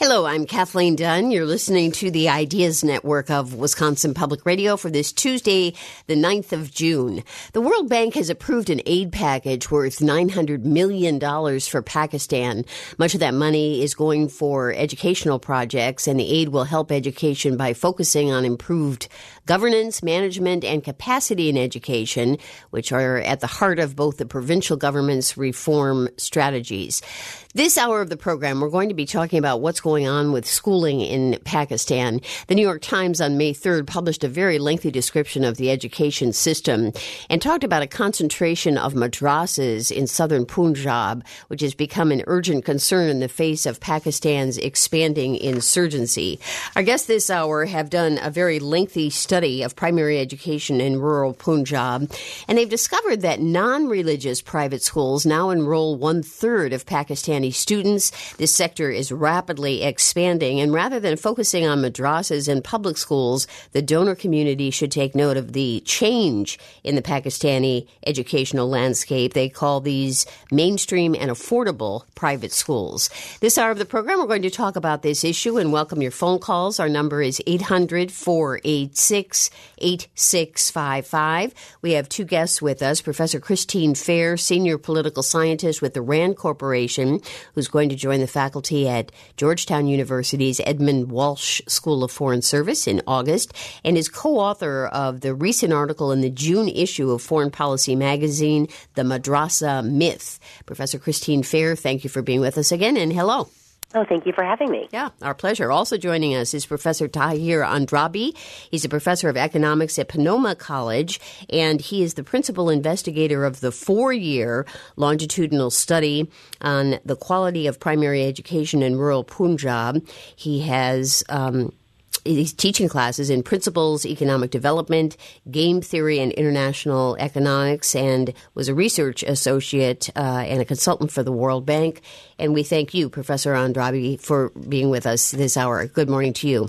Hello, I'm Kathleen Dunn. You're listening to the Ideas Network of Wisconsin Public Radio for this Tuesday, the 9th of June. The World Bank has approved an aid package worth $900 million for Pakistan. Much of that money is going for educational projects, and the aid will help education by focusing on improved governance, management, and capacity in education, which are at the heart of both the provincial government's reform strategies. This hour of the program, we're going to be talking about what's going on with schooling in Pakistan. The New York Times on May 3rd published a very lengthy description of the education system and talked about a concentration of madrasas in southern Punjab, which has become an urgent concern in the face of Pakistan's expanding insurgency. Our guests this hour have done a very lengthy study of primary education in rural Punjab, and they've discovered that non-religious private schools now enroll one-third of Pakistani students. This sector is rapidly expanding, and rather than focusing on madrasas and public schools, the donor community should take note of the change in the Pakistani educational landscape. They call these mainstream and affordable private schools. This hour of the program, we're going to talk about this issue and welcome your phone calls. Our number is 800-486-8655. We have two guests with us, Professor Christine Fair, Senior Political Scientist with the RAND Corporation, who's going to join the faculty at Georgetown University's Edmund Walsh School of Foreign Service in August, and is co-author of the recent article in the June issue of Foreign Policy magazine, The Madrasa Myth. Professor Christine Fair, thank you for being with us again, and hello. Oh, thank you for having me. Yeah, our pleasure. Also joining us is Professor Tahir Andrabi. He's a professor of economics at Panoma College, and he is the principal investigator of the 4-year longitudinal study on the quality of primary education in rural Punjab. He has he's teaching classes in principles, economic development, game theory, and international economics, and was a research associate and a consultant for the World Bank. And we thank you, Professor Andrabi, for being with us this hour. Good morning to you.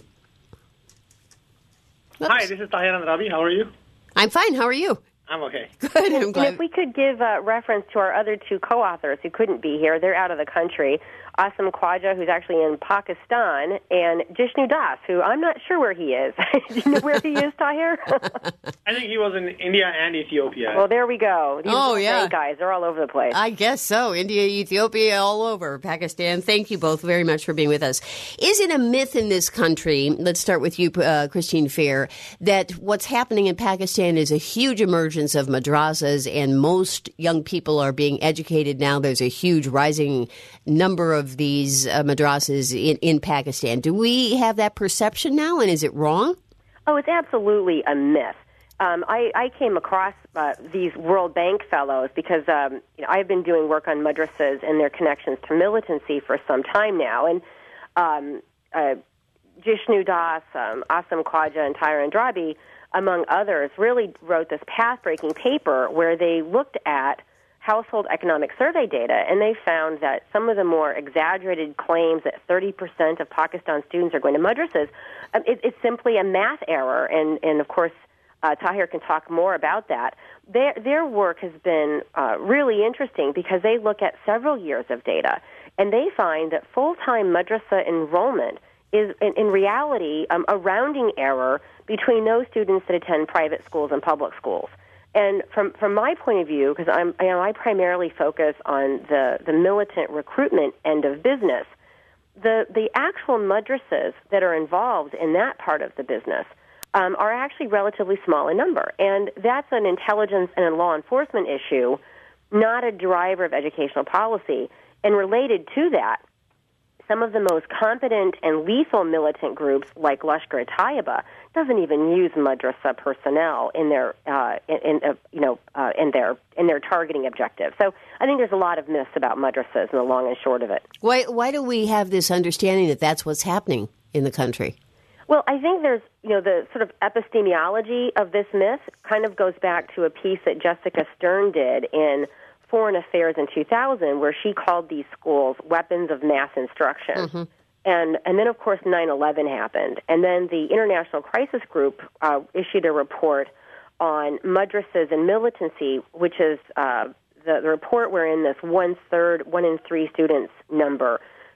Oops. Hi, this is Tahir Andrabi. How are you? I'm fine. How are you? I'm okay. Good. I'm glad. And if we could give reference to our other two co-authors who couldn't be here, they're out of the country. Asam Khwaja, who's actually in Pakistan, and Jishnu Das, who I'm not sure where he is. Do you know where he is, Tahir? I think he was in India and Ethiopia. Well, there we go. These yeah. guys, they're all over the place. I guess so. India, Ethiopia, all over. Pakistan. Thank you both very much for being with us. Is it a myth in this country, let's start with you, Christine Fair, that what's happening in Pakistan is a huge emergence of madrasas and most young people are being educated now? There's a huge rising number of these madrasas in Pakistan. Do we have that perception now, and is it wrong? Oh, it's absolutely a myth. I came across these World Bank fellows because I've been doing work on madrasas and their connections to militancy for some time now. And Jishnu Das, Asam Khwaja, and Tahir Andrabi, among others, really wrote this path-breaking paper where they looked at household economic survey data, and they found that some of the more exaggerated claims that 30% of Pakistan students are going to madrasas, it's simply a math error, and of course, Tahir can talk more about that. Their work has been really interesting because they look at several years of data, and they find that full-time madrasa enrollment is, in reality, a rounding error between those students that attend private schools and public schools. And from my point of view, because I primarily focus on the militant recruitment end of business, the actual madrasas that are involved in that part of the business are actually relatively small in number. And that's an intelligence and a law enforcement issue, not a driver of educational policy. And related to that, some of the most competent and lethal militant groups, like Lashkar-e-Taiba, doesn't even use madrasa personnel in their in their targeting objectives. So I think there's a lot of myths about madrasas, and the long and short of it. Why do we have this understanding that that's what's happening in the country? Well, I think there's the sort of epistemology of this myth kind of goes back to a piece that Jessica Stern did in Foreign Affairs in 2000, where she called these schools weapons of mass instruction. Mm-hmm. And then, of course, 9/11 happened. And then the International Crisis Group issued a report on madrasas and militancy, which is the report wherein this 1/3, 1 in 3 students number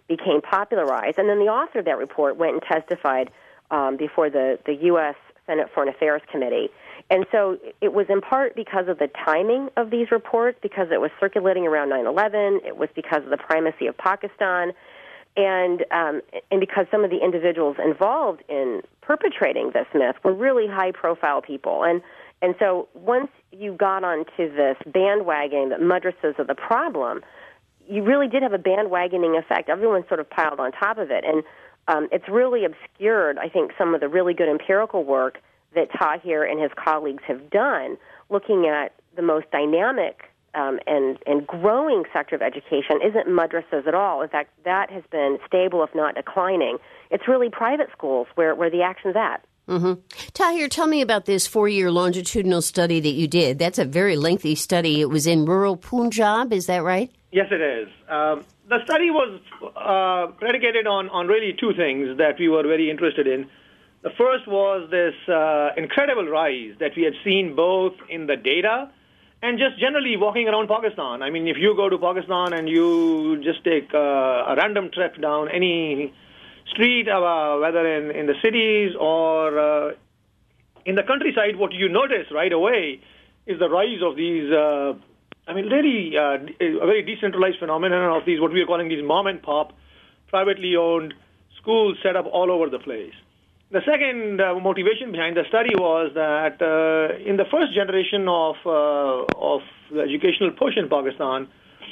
became popularized. And then the author of that report went and testified before the U.S. Senate Foreign Affairs Committee. And so it was in part because of the timing of these reports, because it was circulating around 9/11. It was because of the primacy of Pakistan, and because some of the individuals involved in perpetrating this myth were really high-profile people. And so once you got onto this bandwagon that madrasas are the problem, you really did have a bandwagoning effect. Everyone sort of piled on top of it. And it's really obscured, I think, some of the really good empirical work that Tahir and his colleagues have done, looking at the most dynamic and growing sector of education isn't madrasas at all. In fact, that has been stable, if not declining. It's really private schools where the action's at. Mm-hmm. Tahir, tell me about this 4-year longitudinal study that you did. That's a very lengthy study. It was in rural Punjab, is that right? Yes, it is. The study was predicated on really two things that we were very interested in. The first was this incredible rise that we had seen both in the data and just generally walking around Pakistan. I mean, if you go to Pakistan and you just take a random trip down any street, whether in the cities or in the countryside, what you notice right away is the rise of these, really a very decentralized phenomenon of these, what we are calling these mom-and-pop, privately owned schools set up all over the place. The second motivation behind the study was that in the first generation of the educational push in Pakistan,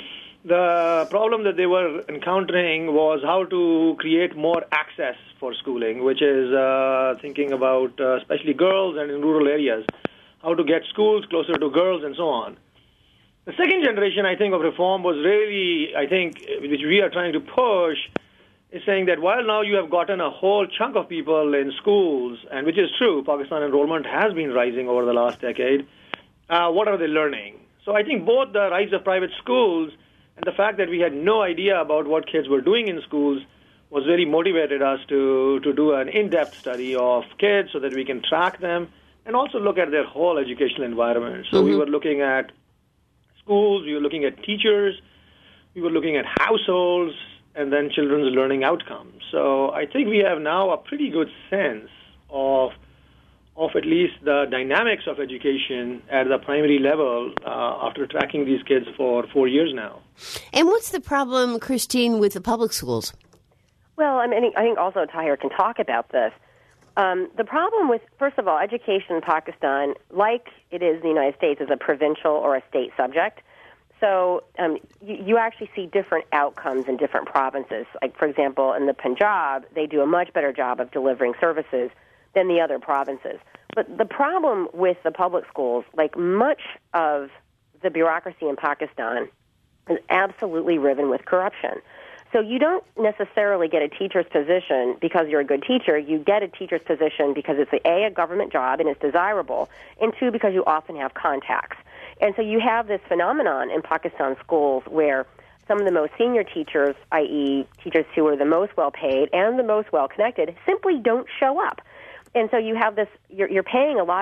the problem that they were encountering was how to create more access for schooling, which is thinking about especially girls and in rural areas, how to get schools closer to girls and so on. The second generation, I think, of reform was really, I think, which we are trying to push, is saying that while now you have gotten a whole chunk of people in schools, and which is true, Pakistan enrollment has been rising over the last decade, what are they learning? So I think both the rise of private schools and the fact that we had no idea about what kids were doing in schools was really motivated us to do an in-depth study of kids so that we can track them and also look at their whole educational environment. So we were looking at schools, we were looking at teachers, we were looking at households, and then children's learning outcomes. So I think we have now a pretty good sense of at least the dynamics of education at the primary level after tracking these kids for 4 years now. And what's the problem, Christine, with the public schools? Well, I think also Tahir can talk about this. The problem with, first of all, education in Pakistan, like it is in the United States, is a provincial or a state subject. So you actually see different outcomes in different provinces. Like, for example, in the Punjab, they do a much better job of delivering services than the other provinces. But the problem with the public schools, like much of the bureaucracy in Pakistan, is absolutely riven with corruption. So you don't necessarily get a teacher's position because you're a good teacher. You get a teacher's position because it's, a government job and it's desirable, and two, because you often have contacts. And so you have this phenomenon in Pakistan schools where some of the most senior teachers, i.e. teachers who are the most well-paid and the most well-connected, simply don't show up. And so you have this, you're paying a lot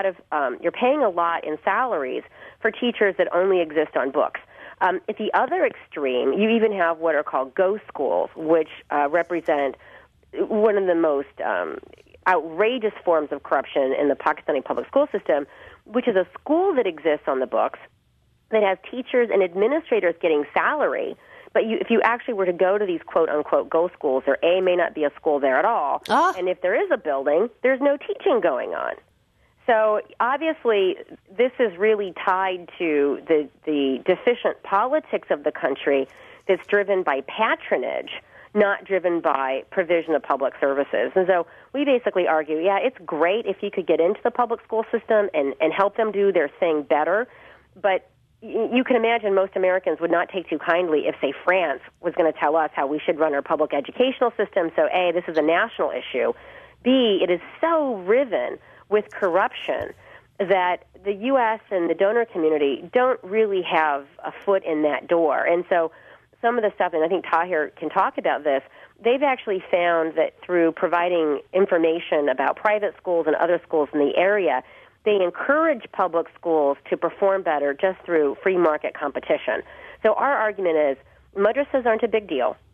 in salaries for teachers that only exist on books. At the other extreme, you even have what are called ghost schools, which represent one of the most outrageous forms of corruption in the Pakistani public school system, which is a school that exists on the books that has teachers and administrators getting salary. But if you actually were to go to these quote-unquote ghost schools, there may not be a school there at all. And if there is a building, there's no teaching going on. So obviously, this is really tied to the deficient politics of the country that's driven by patronage, not driven by provision of public services. And so we basically argue, it's great if you could get into the public school system and help them do their thing better, but you can imagine most Americans would not take too kindly if, say, France was going to tell us how we should run our public educational system. So, A, this is a national issue. B, it is so riven with corruption that the U.S. and the donor community don't really have a foot in that door. And so some of the stuff, and I think Tahir can talk about this, they've actually found that through providing information about private schools and other schools in the area, they encourage public schools to perform better just through free market competition. So our argument is madrasas aren't a big deal.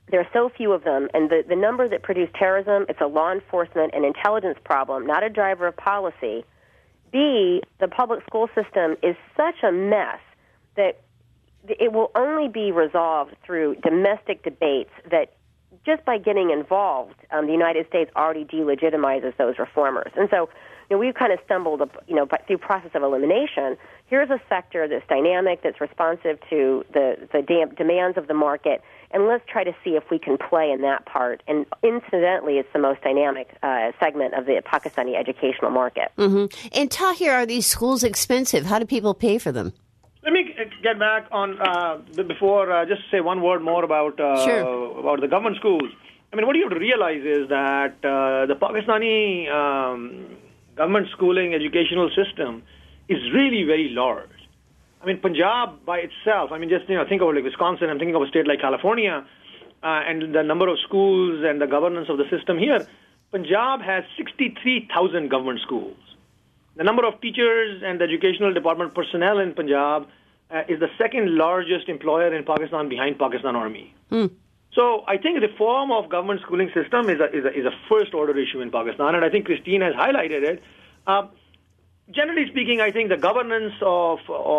There are so few of them, and the number that produce terrorism, it's a law enforcement and intelligence problem, not a driver of policy. B, the public school system is such a mess that it will only be resolved through domestic debates that just by getting involved, the United States already delegitimizes those reformers. And so, we've kind of stumbled, through process of elimination. Here's a sector that's dynamic, that's responsive to the demands of the market, and let's try to see if we can play in that part. And incidentally, it's the most dynamic segment of the Pakistani educational market. Mm-hmm. And Tahir, are these schools expensive? How do people pay for them? Let me get back on before just say one word more about about the government schools. I mean, what you have to realize is that the Pakistani government schooling educational system is really very large. I mean, Punjab by itself, just think of like Wisconsin, I'm thinking of a state like California, and the number of schools and the governance of the system here. Punjab has 63,000 government schools. The number of teachers and the educational department personnel in Punjab is the second largest employer in Pakistan behind Pakistan Army. So I think reform of government schooling system is a first-order issue in Pakistan, and I think Christine has highlighted it. Generally speaking, I think the governance of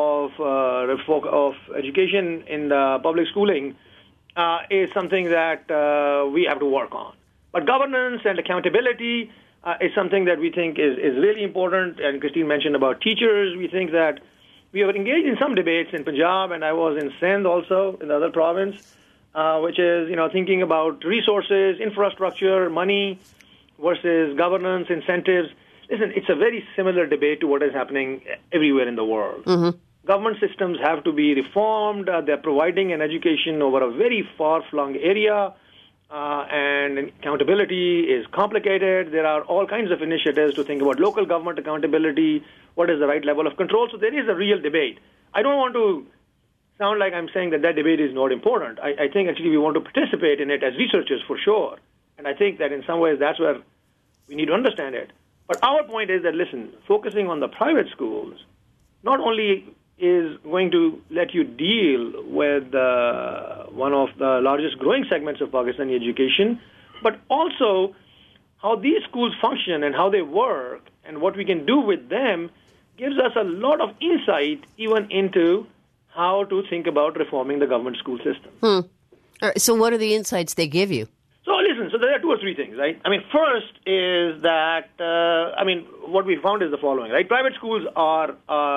education in the public schooling is something that we have to work on. But governance and accountability is something that we think is really important. And Christine mentioned about teachers. We think that we are engaged in some debates in Punjab, and I was in Sindh also, in the other province, which is, thinking about resources, infrastructure, money versus governance, incentives. Listen, it's a very similar debate to what is happening everywhere in the world. Mm-hmm. Government systems have to be reformed. They're providing an education over a very far-flung area, and accountability is complicated. There are all kinds of initiatives to think about local government accountability, what is the right level of control. So there is a real debate. I don't want to sound like I'm saying that debate is not important. I think actually we want to participate in it as researchers for sure. And I think that in some ways that's where we need to understand it. But our point is that, listen, focusing on the private schools not only is going to let you deal with one of the largest growing segments of Pakistani education, but also how these schools function and how they work and what we can do with them gives us a lot of insight even into how to think about reforming the government school system. All right, so what are the insights they give you? So listen, so there are two or three things, right? First is that, what we found is the following, right? Private schools are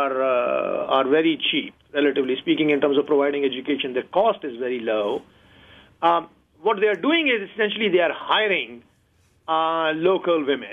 very cheap, relatively speaking, in terms of providing education. Their cost is very low. What they are doing is essentially they are hiring local women.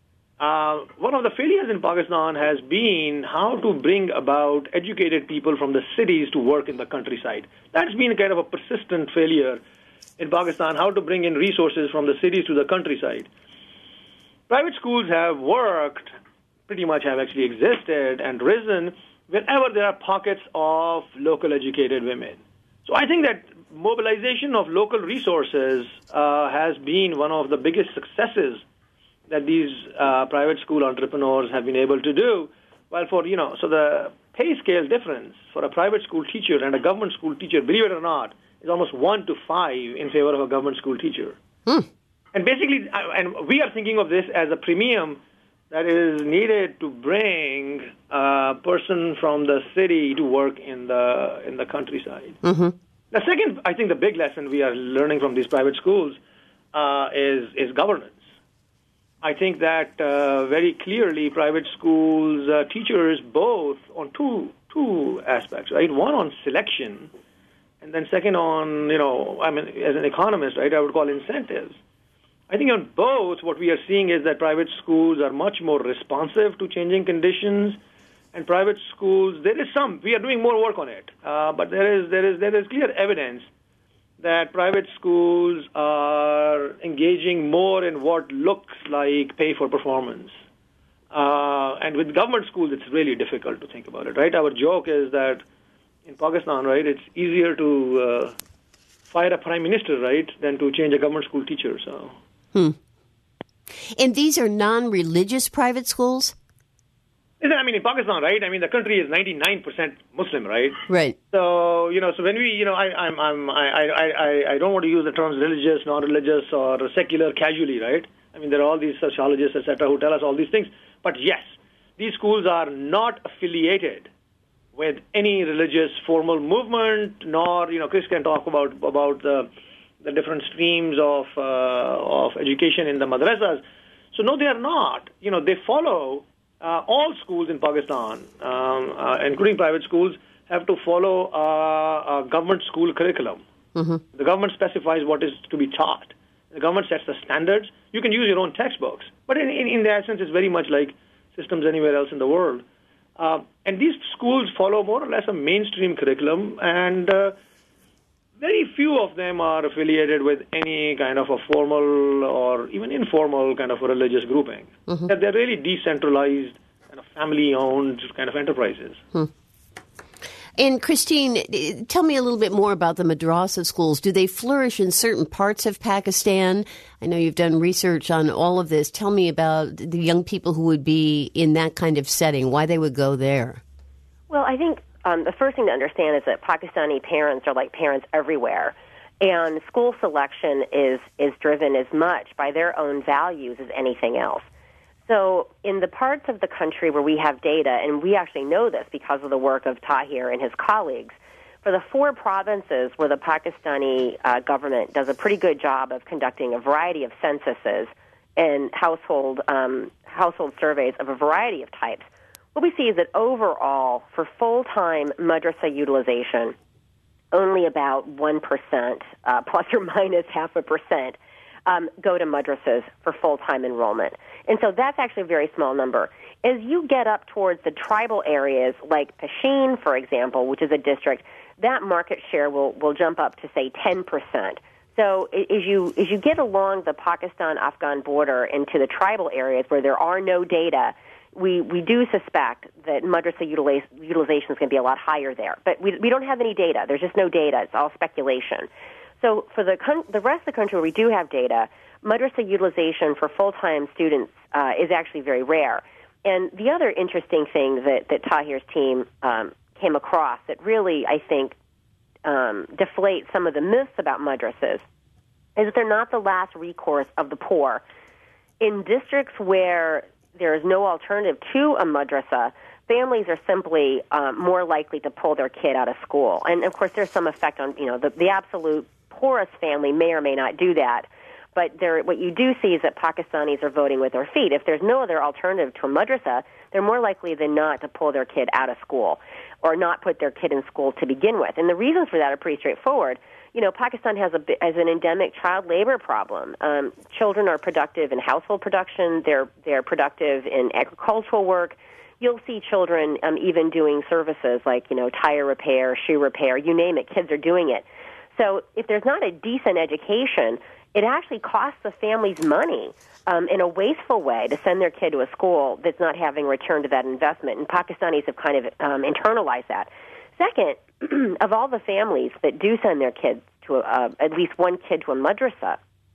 One of the failures in Pakistan has been how to bring about educated people from the cities to work in the countryside. That's been kind of a persistent failure in Pakistan, how to bring in resources from the cities to the countryside. Private schools have worked, pretty much have actually existed and risen wherever there are pockets of local educated women. So I think that mobilization of local resources has been one of the biggest successes that these private school entrepreneurs have been able to do. Well, so the pay scale difference for a private school teacher and a government school teacher, believe it or not, is almost 1 to 5 in favor of a government school teacher. And basically, and we are thinking of this as a premium that is needed to bring a person from the city to work in the countryside. Mm-hmm. The second, I think the big lesson we are learning from these private schools is governance. I think that very clearly private schools teachers both on two aspects, right? One on selection, and then second on, as an economist, right, I would call incentives. I think on both, what we are seeing is that private schools are much more responsive to changing conditions, and private schools, we are doing more work on it, but there is clear evidence that private schools are engaging more in what looks like pay for performance. And with government schools, it's really difficult to think about it, right? Our joke is that in Pakistan, right, it's easier to fire a prime minister, right, than to change a government school teacher. So, And these are non-religious private schools? I mean, in Pakistan, right? I mean, the country is 99% Muslim, right? Right. So, so when we, I don't want to use the terms religious, non-religious, or secular casually, right? I mean, there are all these sociologists, etc., who tell us all these things. But yes, these schools are not affiliated with any religious formal movement, nor, Chris can talk about the different streams of education in the madrasas. So no, they are not. They follow. All schools in Pakistan, including private schools, have to follow a government school curriculum. Mm-hmm. The government specifies what is to be taught. The government sets the standards. You can use your own textbooks. But in the essence, it's very much like systems anywhere else in the world. And these schools follow more or less a mainstream curriculum, and very few of them are affiliated with any kind of a formal or even informal kind of a religious grouping. Mm-hmm. They're really decentralized, kind of family-owned kind of enterprises. Hmm. And Christine, tell me a little bit more about the madrasa schools. Do they flourish in certain parts of Pakistan? I know you've done research on all of this. Tell me about the young people who would be in that kind of setting, why they would go there. Well, I think the first thing to understand is that Pakistani parents are like parents everywhere, and school selection is driven as much by their own values as anything else. So in the parts of the country where we have data, and we actually know this because of the work of Tahir and his colleagues, for the 4 provinces where the Pakistani government does a pretty good job of conducting a variety of censuses and household surveys of a variety of types, what we see is that overall, for full-time madrasa utilization, only about 1%, plus or minus 0.5%, go to madrasas for full-time enrollment. And so that's actually a very small number. As you get up towards the tribal areas, like Pashin, for example, which is a district, that market share will jump up to, say, 10%. So as you get along the Pakistan-Afghan border into the tribal areas where there are no data, we do suspect that madrasa utilization is going to be a lot higher there. But we don't have any data. There's just no data. It's all speculation. So for the rest of the country where we do have data, madrasa utilization for full-time students is actually very rare. And the other interesting thing that Tahir's team came across that really, I think, deflates some of the myths about madrasas is that they're not the last recourse of the poor. In districts where there is no alternative to a madrasa, families are simply more likely to pull their kid out of school. And, of course, there's some effect on, the absolute poorest family may or may not do that. But what you do see is that Pakistanis are voting with their feet. If there's no other alternative to a madrasa, they're more likely than not to pull their kid out of school or not put their kid in school to begin with. And the reasons for that are pretty straightforward. Pakistan has an endemic child labor problem. Children are productive in household production. They're productive in agricultural work. You'll see children even doing services like, tire repair, shoe repair, you name it, kids are doing it. So if there's not a decent education, it actually costs the families money in a wasteful way to send their kid to a school that's not having return to that investment. And Pakistanis have kind of internalized that. Second, of all the families that do send their kids to at least one kid to a madrasa,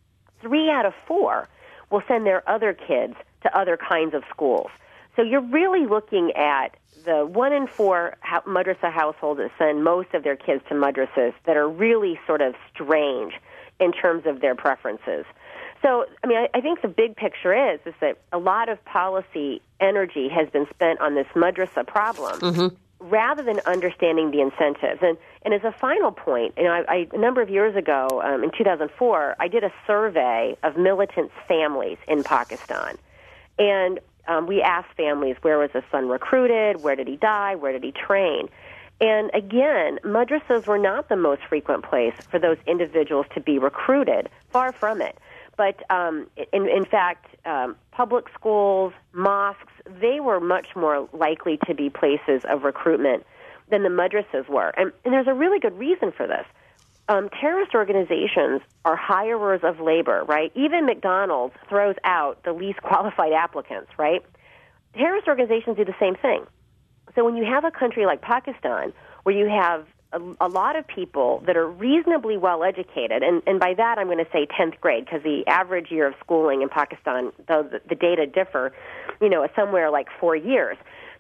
3 out of 4 will send their other kids to other kinds of schools. So you're really looking at the 1 in 4 madrasa households that send most of their kids to madrasas that are really sort of strange in terms of their preferences. So, I think the big picture is that a lot of policy energy has been spent on this madrasa problem, mm-hmm. rather than understanding the incentives. And as a final point, a number of years ago, in 2004, I did a survey of militant families in Pakistan. And we asked families, where was the son recruited, where did he die, where did he train? And again, madrasas were not the most frequent place for those individuals to be recruited, far from it. But in fact, public schools, mosques, they were much more likely to be places of recruitment than the madrasas were. And there's a really good reason for this. Terrorist organizations are hirers of labor, right? Even McDonald's throws out the least qualified applicants, right? Terrorist organizations do the same thing. So when you have a country like Pakistan, where you have a lot of people that are reasonably well educated, and by that I'm going to say 10th grade, because the average year of schooling in Pakistan, though the data differ, is somewhere like 4 years.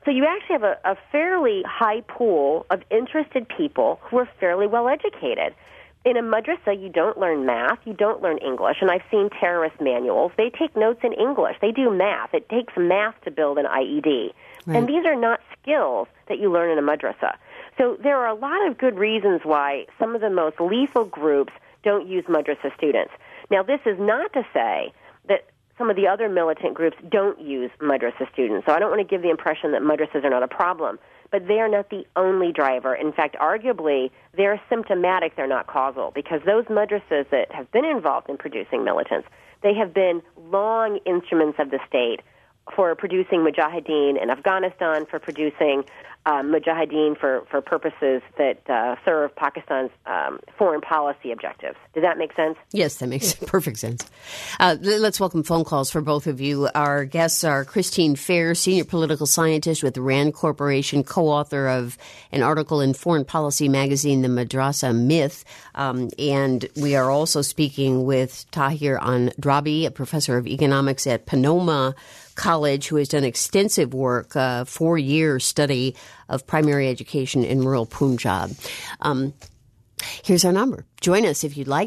So you actually have a fairly high pool of interested people who are fairly well educated. In a madrasa, you don't learn math, you don't learn English, and I've seen terrorist manuals. They take notes in English. They do math. It takes math to build an IED. Right. And these are not skills that you learn in a madrasa. So there are a lot of good reasons why some of the most lethal groups don't use madrasa students. Now, this is not to say that some of the other militant groups don't use madrasa students. So I don't want to give the impression that madrasas are not a problem. But they are not the only driver. In fact, arguably, they're symptomatic, they're not causal, because those madrasas that have been involved in producing militants, they have been long instruments of the state for producing mujahideen in Afghanistan, for producing mujahideen for purposes that serve Pakistan's foreign policy objectives. Does that make sense? Yes, that makes perfect sense. Let's welcome phone calls for both of you. Our guests are Christine Fair, senior political scientist with the RAND Corporation, co-author of an article in Foreign Policy magazine, The Madrasa Myth. And we are also speaking with Tahir Andrabi, a professor of economics at Panoma College, who has done extensive work, 4-year study of primary education in rural Punjab. Here's our number. Join us if you'd like,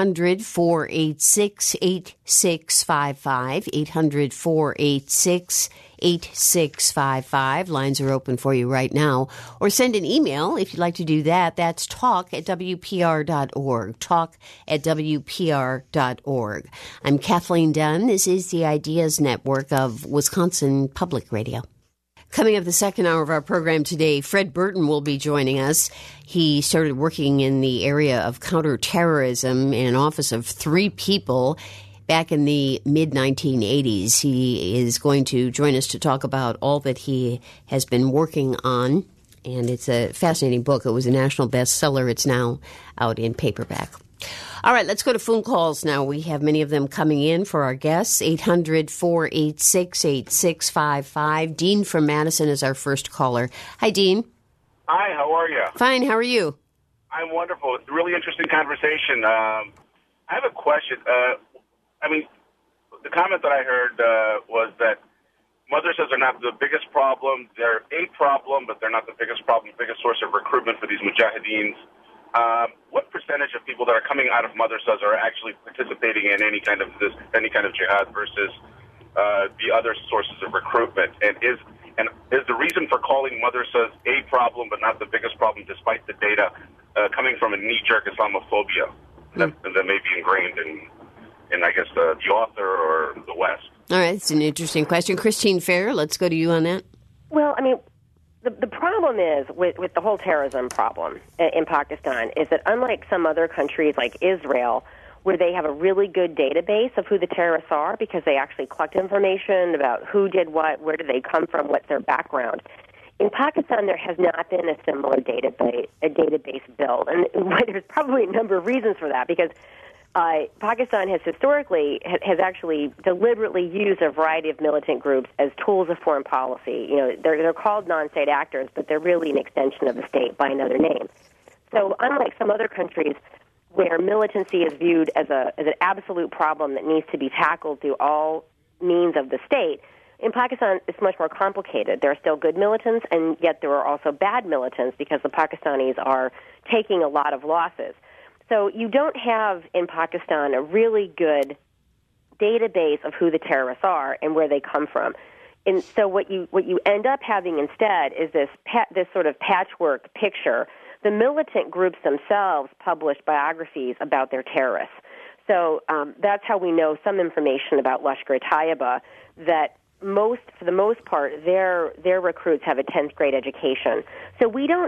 800-486-8655, 800-486-8655. Lines are open for you right now. Or send an email if you'd like to do that. That's talk@wpr.org, talk@wpr.org. I'm Kathleen Dunn. This is the Ideas Network of Wisconsin Public Radio. Coming up the second hour of our program today, Fred Burton will be joining us. He started working in the area of counterterrorism in an office of 3 people back in the mid-1980s. He is going to join us to talk about all that he has been working on, and it's a fascinating book. It was a national bestseller. It's now out in paperback. All right, let's go to phone calls now. We have many of them coming in for our guests. 800-486-8655. Dean from Madison is our first caller. Hi, Dean. Hi, how are you? Fine, how are you? I'm wonderful. It's a really interesting conversation. I have a question. The comment that I heard was that madrasas are not the biggest problem. They're a problem, but they're not the biggest problem, the biggest source of recruitment for these mujahideens. What percentage of people that are coming out of madrasas are actually participating in any kind of jihad versus the other sources of recruitment? And is the reason for calling madrasas a problem but not the biggest problem, despite the data coming from a knee-jerk Islamophobia that may be ingrained in I guess the author or the West? All right, it's an interesting question. Christine Fair, let's go to you on that. Well, the problem is with the whole terrorism problem in Pakistan is that unlike some other countries like Israel, where they have a really good database of who the terrorists are because they actually collect information about who did what, where do they come from, what's their background. In Pakistan, there has not been a similar database built, and there's probably a number of reasons for that because Pakistan has historically has actually deliberately used a variety of militant groups as tools of foreign policy. You know, they're called non-state actors, but they're really an extension of the state by another name. So, unlike some other countries where militancy is viewed as an absolute problem that needs to be tackled through all means of the state, in Pakistan it's much more complicated. There are still good militants, and yet there are also bad militants because the Pakistanis are taking a lot of losses. So you don't have in Pakistan a really good database of who the terrorists are and where they come from. And so what you end up having instead is this sort of patchwork picture. The militant groups themselves publish biographies about their terrorists. So that's how we know some information about Lashkar-e-Taiba, that for the most part, their recruits have a 10th grade education. So we don't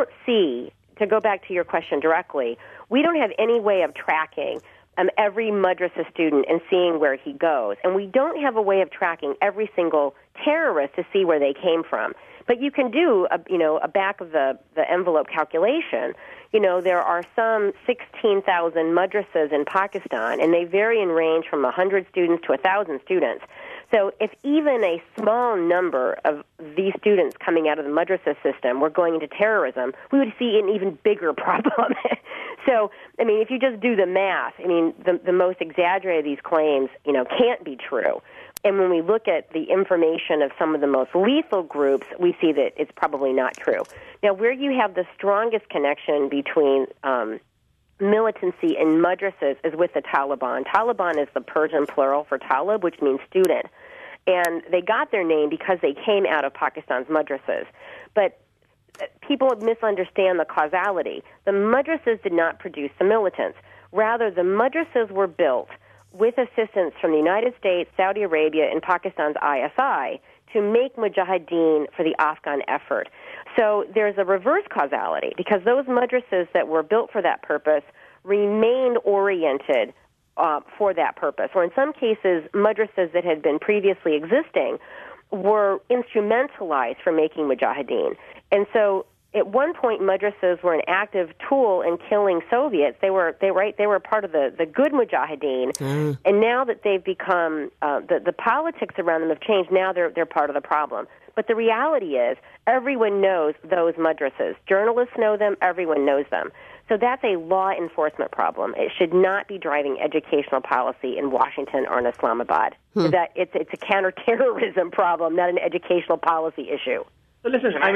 see, to go back to your question directly, we don't have any way of tracking every madrasa student and seeing where he goes. And we don't have a way of tracking every single terrorist to see where they came from. But you can do a back of the envelope calculation. You know, there are some 16,000 madrasas in Pakistan, and they vary in range from 100 students to 1,000 students. So if even a small number of these students coming out of the madrasa system were going into terrorism, we would see an even bigger problem. So, I mean, if you just do the math, I mean, the most exaggerated of these claims, can't be true. And when we look at the information of some of the most lethal groups, we see that it's probably not true. Now, where you have the strongest connection between militancy and madrasas is with the Taliban. Taliban is the Persian plural for talib, which means student. And they got their name because they came out of Pakistan's madrasas. But people misunderstand the causality. The madrasas did not produce the militants. Rather, the madrasas were built with assistance from the United States, Saudi Arabia, and Pakistan's ISI to make mujahideen for the Afghan effort. So there's a reverse causality because those madrasas that were built for that purpose remained oriented for that purpose. Or in some cases, madrasas that had been previously existing were instrumentalized for making mujahideen. And so at one point, madrasas were an active tool in killing Soviets. They were part of the good mujahideen. And now that they've become the politics around them have changed, now they're part of the problem. But the reality is, everyone knows those madrasas. Journalists know them. Everyone knows them. So that's a law enforcement problem. It should not be driving educational policy in Washington or in Islamabad. That it's a counterterrorism problem, not an educational policy issue. So listen, let's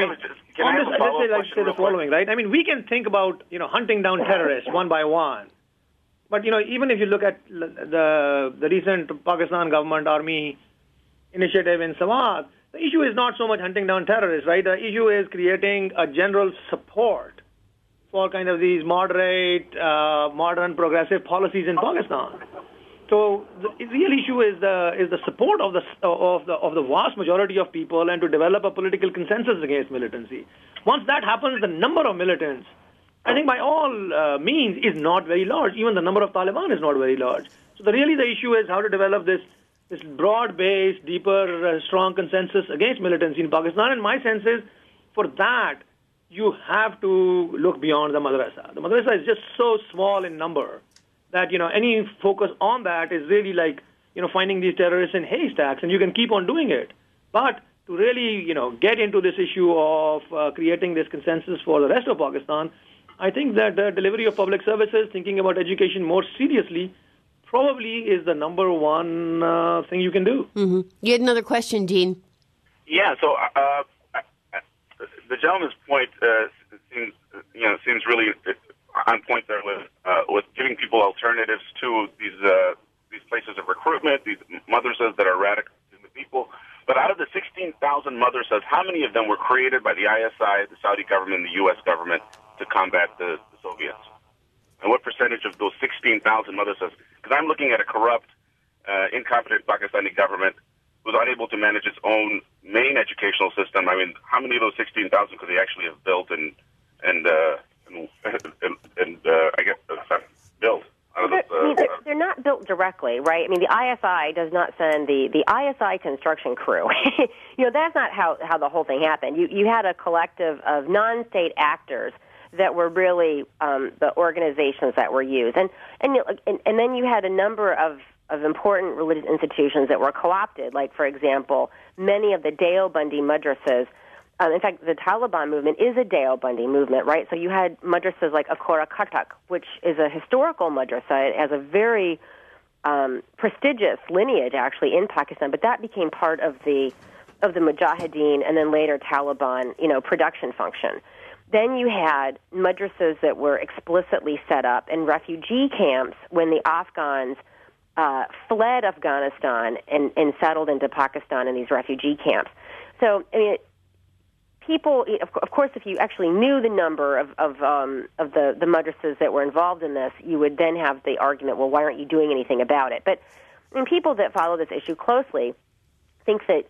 say the following, right? I mean, we can think about, hunting down terrorists one by one. But, even if you look at the recent Pakistan government army initiative in Swat, the issue is not so much hunting down terrorists, right? The issue is creating a general support for kind of these moderate, modern, progressive policies in Pakistan. So the real issue is the support of the vast majority of people and to develop a political consensus against militancy. Once that happens, the number of militants, I think by all means, is not very large. Even the number of Taliban is not very large. So the issue is how to develop this broad-based, deeper, strong consensus against militancy in Pakistan. And my sense is, for that, you have to look beyond the madrasa. The madrasa is just so small in number that, any focus on that is really like, finding these terrorists in haystacks, and you can keep on doing it. But to really, get into this issue of creating this consensus for the rest of Pakistan, I think that the delivery of public services, thinking about education more seriously, probably is the number one thing you can do. Mm-hmm. You had another question, Dean. Yeah, so the gentleman's point seems really on point there with giving people alternatives to these places of recruitment, these madrasas that are radical to the people. But out of the 16,000 madrasas, how many of them were created by the ISI, the Saudi government, and the U.S. government to combat the Soviets? And what percentage of those 16,000 madrasas? Because I'm looking at a corrupt, incompetent Pakistani government who's unable to manage its own main educational system. I mean, how many of those 16,000 could they actually have built and I guess built? They're not built directly, right? I mean, the ISI does not send the ISI construction crew. That's not how the whole thing happened. You had a collective of non-state actors that were really the organizations that were used, and then you had a number of important religious institutions that were co-opted, like, for example, many of the Deobandi madrasas. In fact, the Taliban movement is a Deobandi movement, right? So you had madrasas like Akora Khattak, which is a historical madrasa. It has a very prestigious lineage, actually, in Pakistan, but that became part of the Mujahideen and then later Taliban, production function. Then you had madrasas that were explicitly set up in refugee camps when the Afghans fled Afghanistan and settled into Pakistan in these refugee camps. So, I mean, people, of course, if you actually knew the number of the madrasas that were involved in this, you would then have the argument, well, why aren't you doing anything about it? But I mean, people that follow this issue closely think that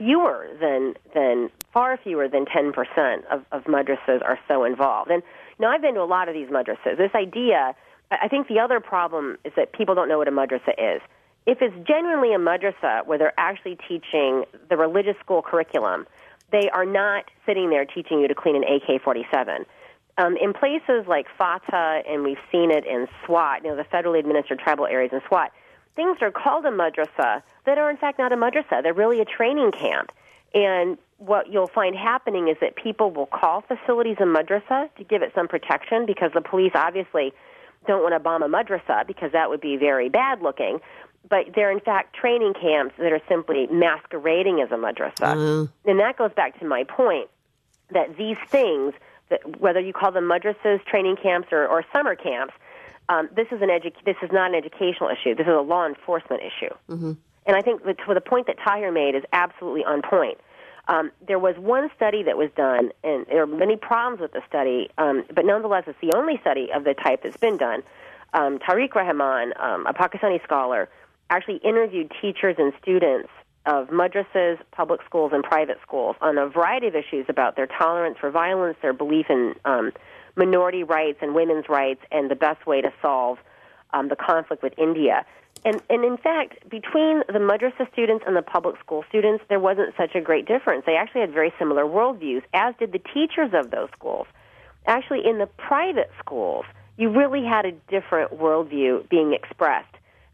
far fewer than 10% of madrasas are so involved. And I've been to a lot of these madrasas. This idea, I think the other problem is that people don't know what a madrasa is. If it's genuinely a madrasa where they're actually teaching the religious school curriculum, they are not sitting there teaching you to clean an AK-47. In places like Fatah, and we've seen it in Swat, the federally administered tribal areas in Swat, things are called a madrasa that are in fact not a madrasa. They're really a training camp. And what you'll find happening is that people will call facilities a madrasa to give it some protection, because the police obviously don't want to bomb a madrasa because that would be very bad looking. But they're in fact training camps that are simply masquerading as a madrasa. And that goes back to my point that these things, that whether you call them madrasas, training camps, or summer camps, this is not an educational issue. This is a law enforcement issue. Mm-hmm. And I think that the point that Tahir made is absolutely on point. There was one study that was done, and there are many problems with the study, but nonetheless, it's the only study of the type that's been done. Tariq Rahman, a Pakistani scholar, actually interviewed teachers and students of madrasas, public schools, and private schools on a variety of issues about their tolerance for violence, their belief in minority rights and women's rights, and the best way to solve the conflict with India. And in fact, between the madrasa students and the public school students, there wasn't such a great difference. They actually had very similar worldviews, as did the teachers of those schools. Actually, in the private schools, you really had a different worldview being expressed.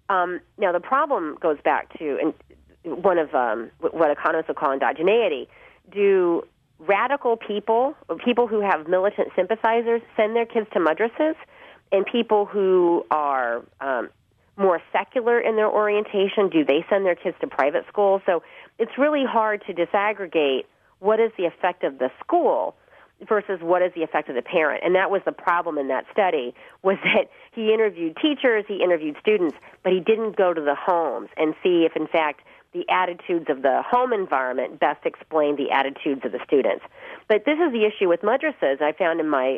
Now, the problem goes back to one of what economists would call endogeneity. Do radical people, or people who have militant sympathizers, send their kids to madrasas, and people who are more secular in their orientation, do they send their kids to private schools? So it's really hard to disaggregate what is the effect of the school versus what is the effect of the parent. And that was the problem in that study, was that he interviewed teachers, he interviewed students, but he didn't go to the homes and see if, in fact, the attitudes of the home environment best explain the attitudes of the students. But this is the issue with madrasas. I found in my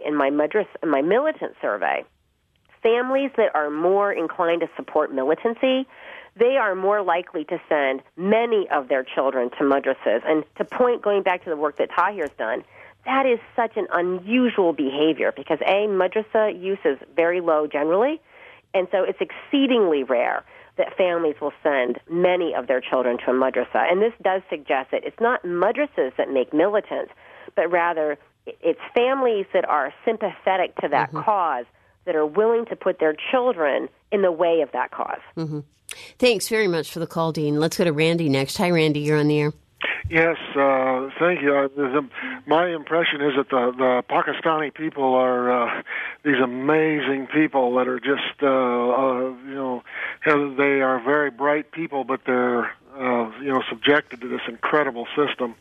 militant survey, families that are more inclined to support militancy, they are more likely to send many of their children to madrasas. And to point, going back to the work that Tahir's done, that is such an unusual behavior because, A, madrasa use is very low generally, and so it's exceedingly rare that families will send many of their children to a madrasa. And this does suggest that it's not madrasas that make militants, but rather it's families that are sympathetic to that cause that are willing to put their children in the way of that cause. Mm-hmm. Thanks very much for the call, Dean. Let's go to Randy next. Hi, Randy. You're on the air. Yes, thank you. My impression is that the Pakistani people are these amazing people that are just, they are very bright people, but they're, subjected to this incredible system.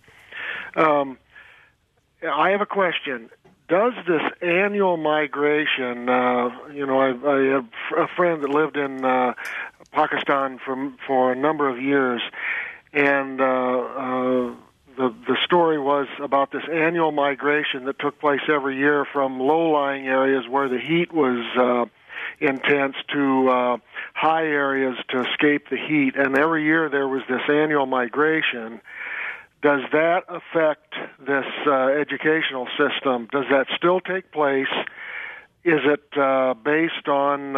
I have a question. Does this annual migration, I have a friend that lived in Pakistan for a number of years, and the story was about this annual migration that took place every year from low-lying areas where the heat was intense to high areas to escape the heat. And every year there was this annual migration. Does that affect this educational system? Does that still take place? Is it based on,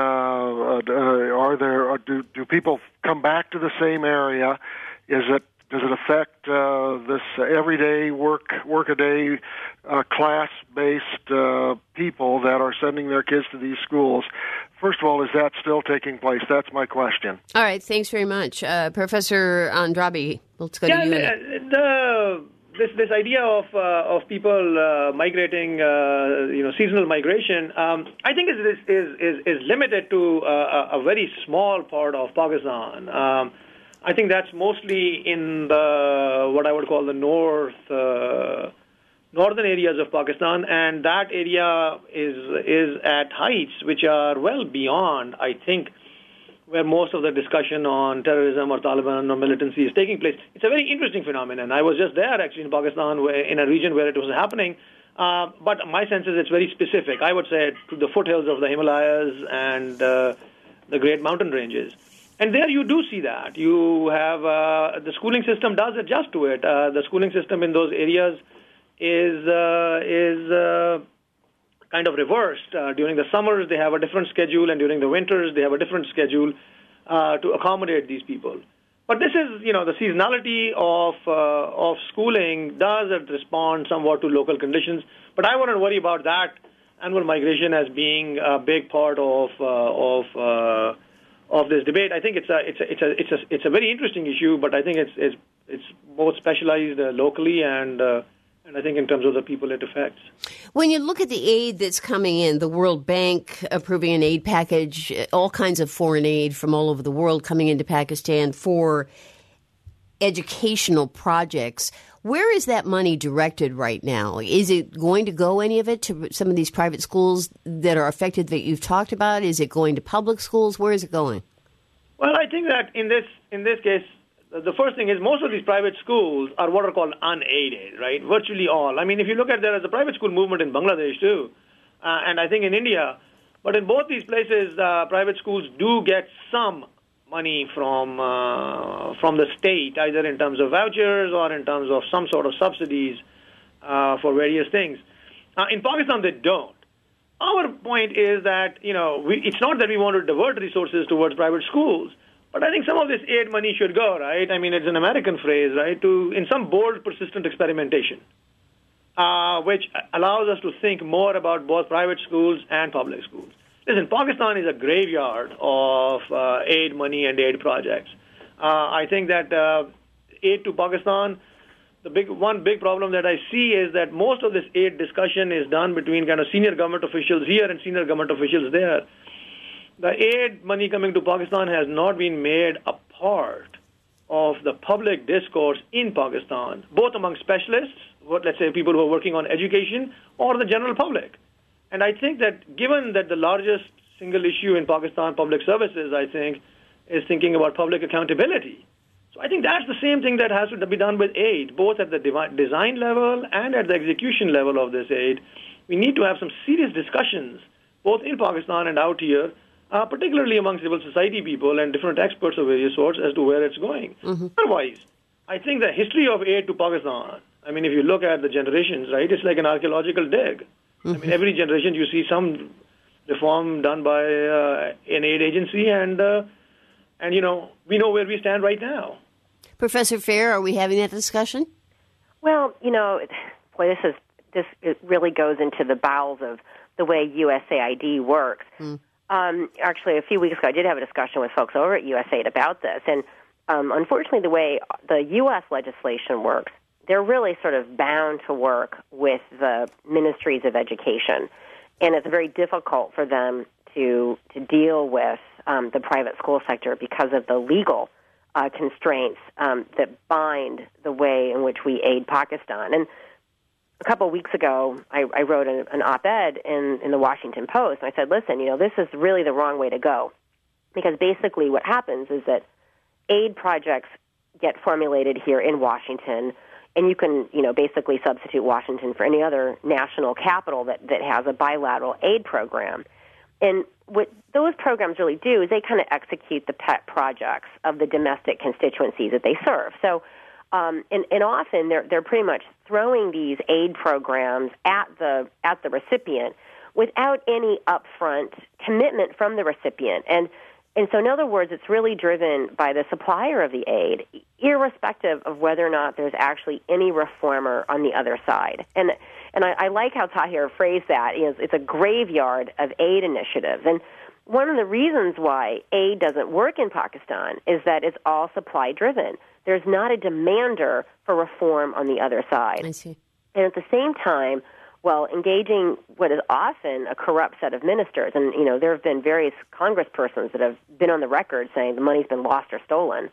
do people come back to the same area? Does it affect this everyday work-a-day class-based people that are sending their kids to these schools? First of all, is that still taking place? That's my question. All right, thanks very much. Professor Andrabi, let's go to you. This idea of people migrating, seasonal migration, I think is limited to a very small part of Pakistan. I think that's mostly in the what I would call the northern areas of Pakistan, and that area is at heights which are well beyond, I think, where most of the discussion on terrorism or Taliban or militancy is taking place. It's a very interesting phenomenon. I was just there, actually, in Pakistan, in a region where it was happening. But my sense is it's very specific. I would say to the foothills of the Himalayas and the Great Mountain Ranges. And there you do see that. You have the schooling system does adjust to it. The schooling system in those areas is kind of reversed. During the summers, they have a different schedule, and during the winters, they have a different schedule to accommodate these people. But this is, the seasonality of schooling does respond somewhat to local conditions. But I wouldn't worry about that annual migration as being a big part of of this debate. I think it's a very interesting issue, but I think it's both specialized locally and I think in terms of the people it affects. When you look at the aid that's coming in, the World Bank approving an aid package, all kinds of foreign aid from all over the world coming into Pakistan for educational projects, where is that money directed right now? Is it going to go, any of it, to some of these private schools that are affected that you've talked about? Is it going to public schools? Where is it going? Well, I think that in this case, the first thing is most of these private schools are what are called unaided, right? Virtually all. I mean, if you look at there is a private school movement in Bangladesh too, and I think in India. But in both these places, private schools do get some money from the state, either in terms of vouchers or in terms of some sort of subsidies for various things. In Pakistan, they don't. Our point is that it's not that we want to divert resources towards private schools. But I think some of this aid money should go, right? I mean, it's an American phrase, right? In some bold, persistent experimentation, which allows us to think more about both private schools and public schools. Listen, Pakistan is a graveyard of aid money and aid projects. I think that aid to Pakistan, one big problem that I see is that most of this aid discussion is done between kind of senior government officials here and senior government officials there. The aid money coming to Pakistan has not been made a part of the public discourse in Pakistan, both among specialists, let's say people who are working on education, or the general public. And I think that given that the largest single issue in Pakistan public services, I think, is thinking about public accountability. So I think that's the same thing that has to be done with aid, both at the design level and at the execution level of this aid. We need to have some serious discussions, both in Pakistan and out here, particularly among civil society people and different experts of various sorts as to where it's going. Mm-hmm. Otherwise, I think the history of aid to Pakistan, I mean, if you look at the generations, right, it's like an archaeological dig. Mm-hmm. I mean, every generation you see some reform done by an aid agency, and we know where we stand right now. Professor Fair, are we having that discussion? Well, boy, this really goes into the bowels of the way USAID works. Mm. Actually, a few weeks ago, I did have a discussion with folks over at USAID about this. And unfortunately, the way the U.S. legislation works, they're really sort of bound to work with the ministries of education. And it's very difficult for them to deal with the private school sector because of the legal constraints that bind the way in which we aid Pakistan. And a couple of weeks ago, I wrote an op-ed in the Washington Post, and I said, listen, this is really the wrong way to go. Because basically what happens is that aid projects get formulated here in Washington, and you can, basically substitute Washington for any other national capital that has a bilateral aid program. And what those programs really do is they kind of execute the pet projects of the domestic constituencies that they serve. So, and often they're pretty much throwing these aid programs at the recipient without any upfront commitment from the recipient. And so, in other words, it's really driven by the supplier of the aid, irrespective of whether or not there's actually any reformer on the other side. And I like how Tahir phrased that. It's a graveyard of aid initiatives. And one of the reasons why aid doesn't work in Pakistan is that it's all supply-driven. There's not a demander for reform on the other side. I see. And at the same time, engaging what is often a corrupt set of ministers, and, there have been various congresspersons that have been on the record saying the money's been lost or stolen.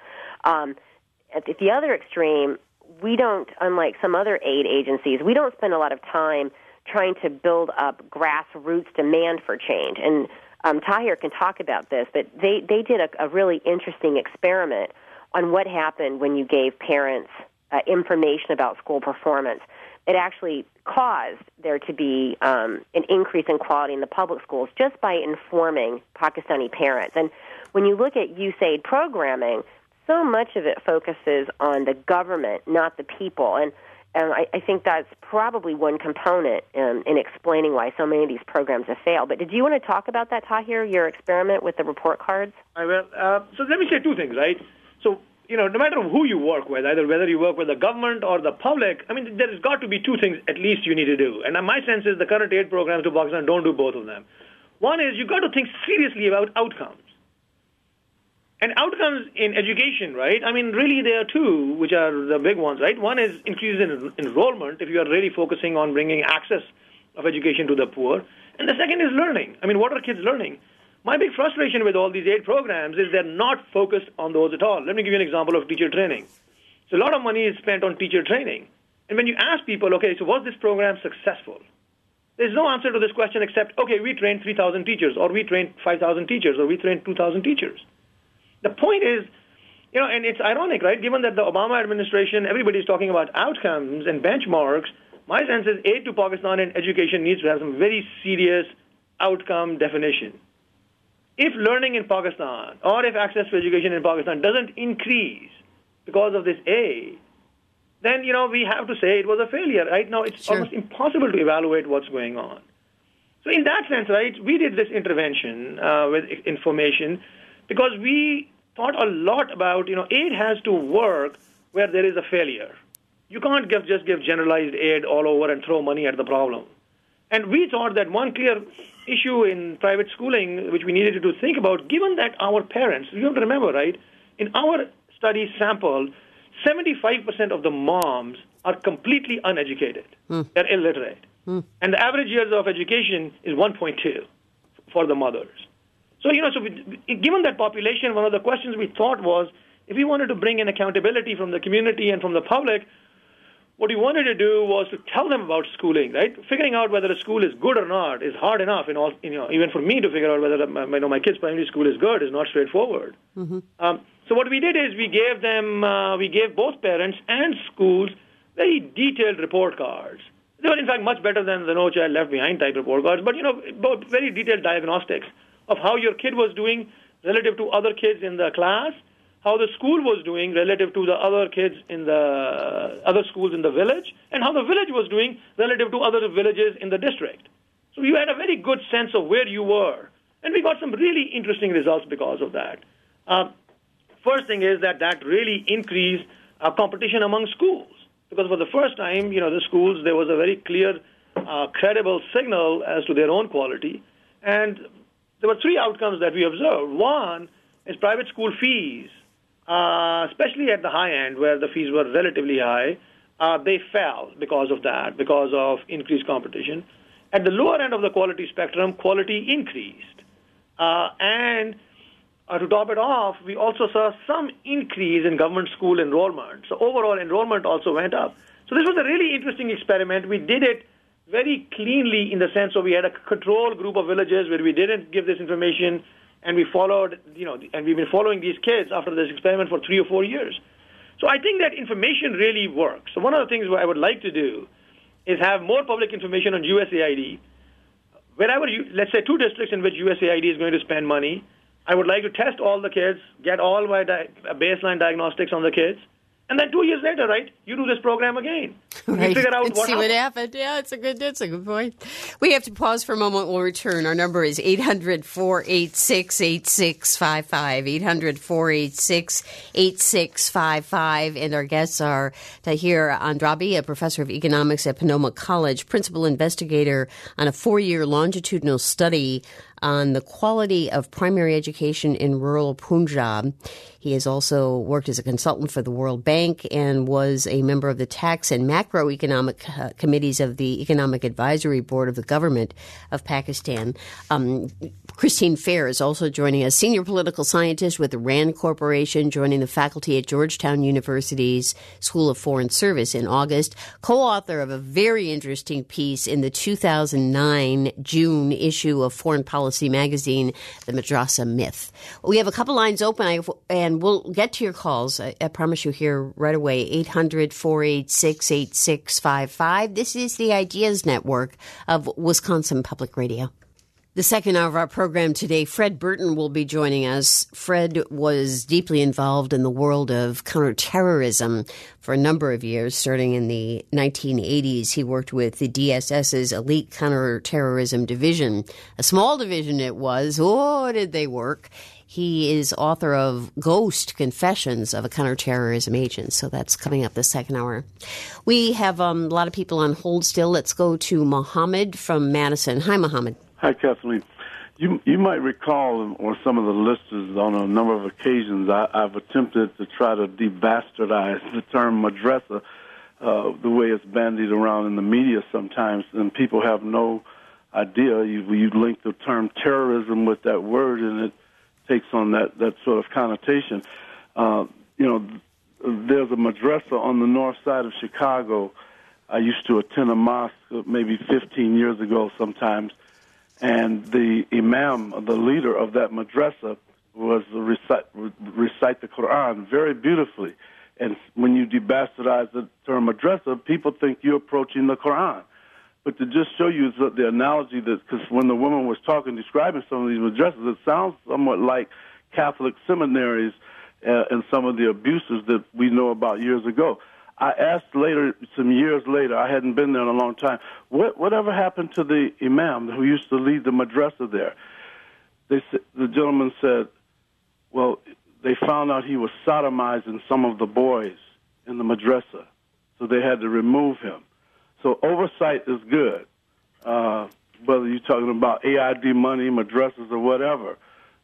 At the other extreme, we don't, unlike some other aid agencies, we don't spend a lot of time trying to build up grassroots demand for change. And Tahir can talk about this, but they did a really interesting experiment on what happened when you gave parents information about school performance. It actually caused there to be an increase in quality in the public schools just by informing Pakistani parents. And when you look at USAID programming, so much of it focuses on the government, not the people. And I think that's probably one component in explaining why so many of these programs have failed. But did you want to talk about that, Tahir, your experiment with the report cards? I will. So let me say two things, right? So, no matter who you work with, either whether you work with the government or the public, I mean, there has got to be two things at least you need to do. And my sense is the current aid programs to Pakistan don't do both of them. One is you've got to think seriously about outcomes. And outcomes in education, right? I mean, really there are two, which are the big ones, right? One is increase in enrollment, if you are really focusing on bringing access of education to the poor. And the second is learning. I mean, what are kids learning? My big frustration with all these aid programs is they're not focused on those at all. Let me give you an example of teacher training. So a lot of money is spent on teacher training. And when you ask people, okay, so was this program successful? There's no answer to this question except, okay, we trained 3,000 teachers, or we trained 5,000 teachers, or we trained 2,000 teachers. The point is, and it's ironic, right? Given that the Obama administration, everybody's talking about outcomes and benchmarks, my sense is aid to Pakistan in education needs to have some very serious outcome definition. If learning in Pakistan or if access to education in Pakistan doesn't increase because of this aid, then, we have to say it was a failure. Right now, it's almost impossible to evaluate what's going on. So in that sense, right, we did this intervention with information because we thought a lot about, aid has to work where there is a failure. You can't just give generalized aid all over and throw money at the problem. And we thought that one clear issue in private schooling, which we needed to think about, given that our parents, you have to remember, right, in our study sample, 75% of the moms are completely uneducated. They're illiterate. And the average years of education is 1.2 for the mothers. So, given that population, one of the questions we thought was, if we wanted to bring in accountability from the community and from the public, what we wanted to do was to tell them about schooling, right? Figuring out whether a school is good or not is hard enough. Even for me to figure out whether my kid's primary school is good is not straightforward. So what we did is we gave both parents and schools very detailed report cards. They were, in fact, much better than the No Child Left Behind type report cards, but, both very detailed diagnostics of how your kid was doing relative to other kids in the class, how the school was doing relative to the other kids in the other schools in the village, and how the village was doing relative to other villages in the district. So you had a very good sense of where you were. And we got some really interesting results because of that. First thing is that really increased competition among schools. Because for the first time, the schools, there was a very clear, credible signal as to their own quality. And there were three outcomes that we observed. One is private school fees, especially at the high end where the fees were relatively high, they fell because of that, because of increased competition. At the lower end of the quality spectrum, quality increased. And to top it off, we also saw some increase in government school enrollment. So overall enrollment also went up. So this was a really interesting experiment. We did it very cleanly in the sense of we had a control group of villages where we didn't give this information, and we followed, and we've been following these kids after this experiment for 3 or 4 years. So I think that information really works. So one of the things I would like to do is have more public information on USAID. Wherever let's say 2 districts in which USAID is going to spend money, I would like to test all the kids, get all my baseline diagnostics on the kids, and then 2 years later, right, you do this program again. Right. You figure out and see what happened. Yeah, that's a good point. We have to pause for a moment. We'll return. Our number is 800-486-8655, 800-486-8655. And our guests are Tahir Andrabi, a professor of economics at Panoma College, principal investigator on a 4-year longitudinal study on the quality of primary education in rural Punjab. He has also worked as a consultant for the World Bank and was a member of the tax and macroeconomic committees of the Economic Advisory Board of the Government of Pakistan. Christine Fair is also joining us, senior political scientist with the RAND Corporation, joining the faculty at Georgetown University's School of Foreign Service in August, co-author of a very interesting piece in the 2009 June issue of Foreign Policy magazine, The Madrasa Myth. We have a couple lines open, and we'll get to your calls. I promise you here right away, 800-486-8655. This is the Ideas Network of Wisconsin Public Radio. The second hour of our program today, Fred Burton will be joining us. Fred was deeply involved in the world of counterterrorism for a number of years. Starting in the 1980s, he worked with the DSS's Elite Counterterrorism Division. A small division it was. Oh, did they work. He is author of Ghost Confessions of a Counterterrorism Agent. So that's coming up the second hour. We have a lot of people on hold still. Let's go to Mohammed from Madison. Hi, Mohammed. Hi, Kathleen. You might recall, or some of the listeners, on a number of occasions, I've attempted to try to de-bastardize the term madrasa, the way it's bandied around in the media sometimes, and people have no idea. You link the term terrorism with that word, and it takes on that sort of connotation. There's a madrasa on the north side of Chicago. I used to attend a mosque maybe 15 years ago sometimes, and the imam, the leader of that madrasa, was recite the Quran very beautifully. And when you de-bastardize the term madrasa, people think you're approaching the Quran. But to just show you the analogy, because when the woman was describing some of these madrasas, it sounds somewhat like Catholic seminaries and some of the abuses that we know about years ago. I asked some years later, I hadn't been there in a long time, whatever happened to the imam who used to lead the madrasa there? The gentleman said, well, they found out he was sodomizing some of the boys in the madrasa, so they had to remove him. So oversight is good, whether you're talking about AID money, madrasas, or whatever.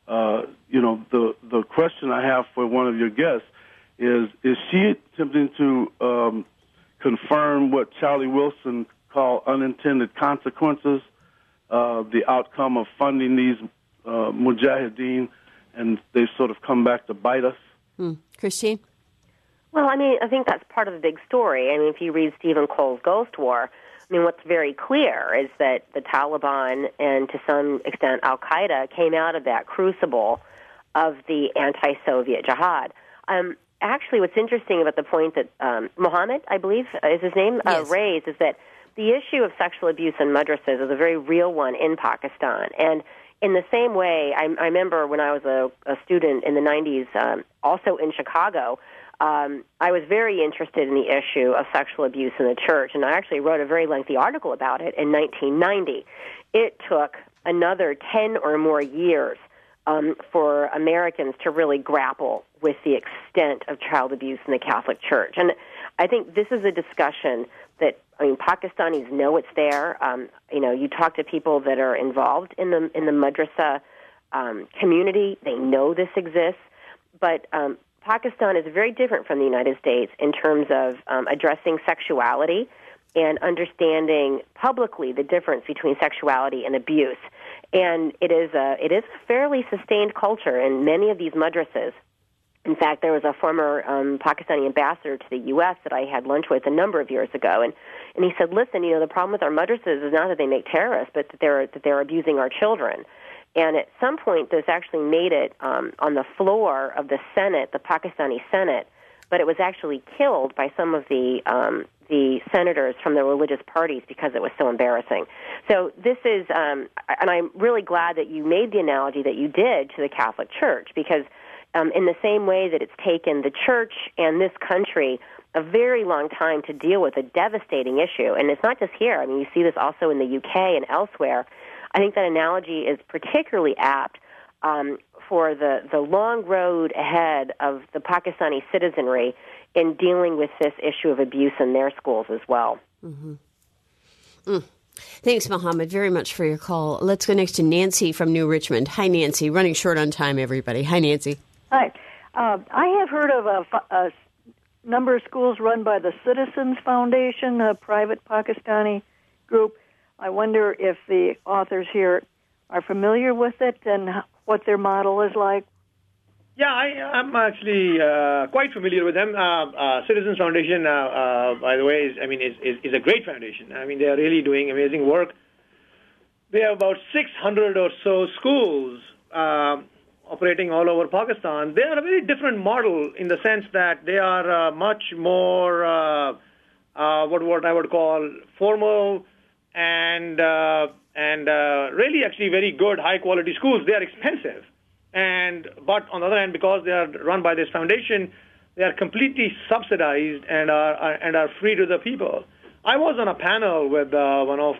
The question I have for one of your guests is she attempting to confirm what Charlie Wilson called unintended consequences, the outcome of funding these mujahideen, and they sort of come back to bite us? Christine? Well, I think that's part of the big story. If you read Stephen Cole's Ghost War, what's very clear is that the Taliban and, to some extent, Al-Qaeda came out of that crucible of the anti-Soviet jihad. Actually, what's interesting about the point that Mohammed, I believe is his name, yes, raised is that the issue of sexual abuse in madrasas is a very real one in Pakistan. And in the same way, I remember when I was a student in the 90s, also in Chicago, I was very interested in the issue of sexual abuse in the church, and I actually wrote a very lengthy article about it in 1990. It took another 10 or more years for Americans to really grapple with the extent of child abuse in the Catholic Church. And I think this is a discussion that, Pakistanis know it's there. You talk to people that are involved in the madrasa community, they know this exists, but Pakistan is very different from the United States in terms of addressing sexuality and understanding publicly the difference between sexuality and abuse. And it is a fairly sustained culture in many of these madrasas. In fact, there was a former Pakistani ambassador to the U.S. that I had lunch with a number of years ago, and he said, listen, the problem with our madrasas is not that they make terrorists, but that they're abusing our children. And at some point, this actually made it on the floor of the Senate, the Pakistani Senate, but it was actually killed by some of the senators from the religious parties because it was so embarrassing. So this is, and I'm really glad that you made the analogy that you did to the Catholic Church, because in the same way that it's taken the church and this country a very long time to deal with a devastating issue, and it's not just here. You see this also in the UK and elsewhere. I think that analogy is particularly apt for the long road ahead of the Pakistani citizenry in dealing with this issue of abuse in their schools as well. Mm-hmm. Thanks, Mohammed, very much for your call. Let's go next to Nancy from New Richmond. Hi, Nancy. Running short on time, everybody. Hi, Nancy. Hi. I have heard of a number of schools run by the Citizens Foundation, a private Pakistani group. I wonder if the authors here are familiar with it and what their model is like. Yeah, I'm actually quite familiar with them. Citizens Foundation, by the way, is a great foundation. They are really doing amazing work. They have about 600 or so schools operating all over Pakistan. They are a very different model in the sense that they are much more what I would call formal and really actually very good, high-quality schools. They are expensive. But on the other hand, because they are run by this foundation, they are completely subsidized and are free to the people. I was on a panel with one of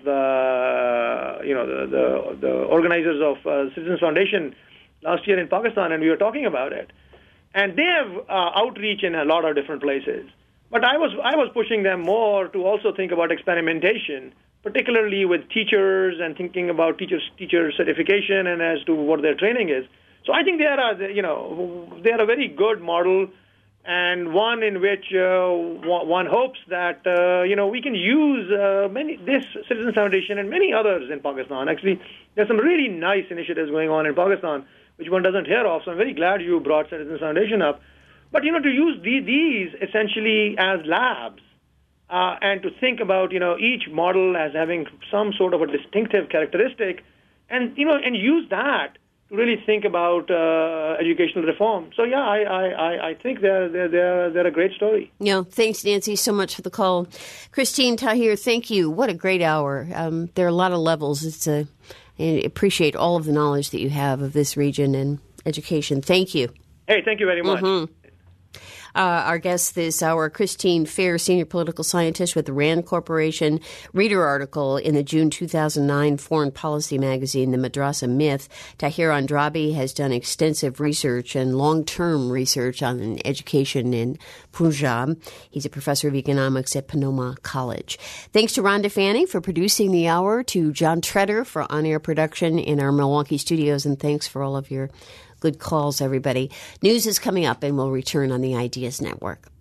the organizers of Citizens Foundation last year in Pakistan, and we were talking about it. And they have outreach in a lot of different places. But I was pushing them more to also think about experimentation, particularly with teachers and thinking about teacher certification and as to what their training is. So I think they are a very good model, and one in which one hopes that we can use this Citizen Foundation and many others in Pakistan. Actually, there's some really nice initiatives going on in Pakistan, which one doesn't hear of. So I'm very glad you brought Citizen Foundation up. But to use these essentially as labs. And to think about, each model as having some sort of a distinctive characteristic, and use that to really think about educational reform. So yeah, I think they're a great story. Yeah, thanks, Nancy, so much for the call. Christine Tahir, thank you. What a great hour. There are a lot of levels. I appreciate all of the knowledge that you have of this region and education. Thank you. Hey, thank you very much. Mm-hmm. Our guest this hour, Christine Fair, senior political scientist with the RAND Corporation. Reader article in the June 2009 Foreign Policy magazine, The Madrasa Myth. Tahir Andrabi has done extensive research and long-term research on education in Punjab. He's a professor of economics at Panoma College. Thanks to Rhonda Fanning for producing the hour, to John Treader for on-air production in our Milwaukee studios, and thanks for all of your good calls, everybody. News is coming up, and we'll return on the Ideas Network.